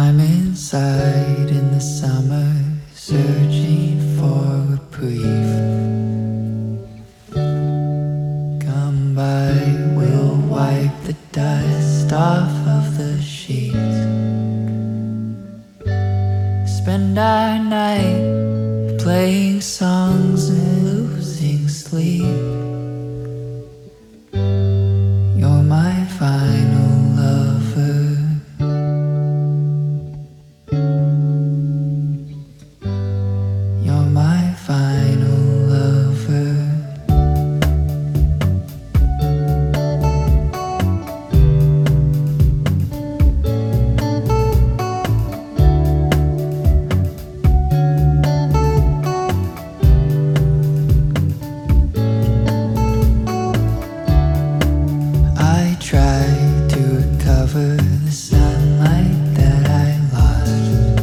I'm inside in the summer, searching for reprieve. Come by, we'll wipe the dust off of the sheets. Spend our night playing songs and losing sleep. You're my final lover. You're my final lover. I try to recover the sunlight that I lost.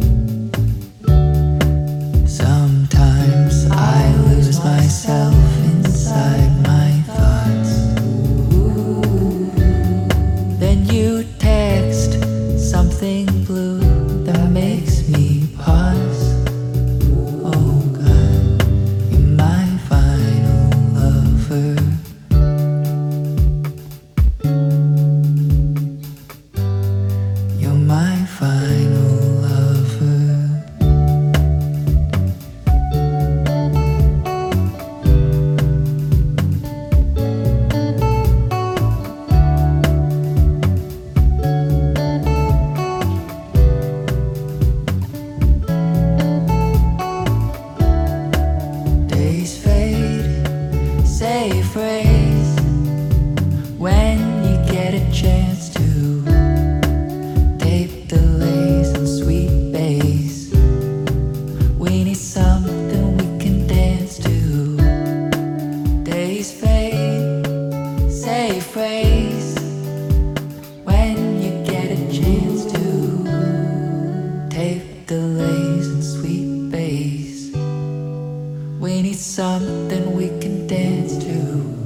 Sometimes I lose myself inside my thoughts. Then you text something blue that makes me pause. Oh God, you're my final lover. You're my final lover. Days fade, say a phrase when you get a chance to. Tape delays and sweet bass. We need something we can dance to. Days fade, say a phrase when you get a chance to. Tape delays and sweet bass. We need something we can dance to.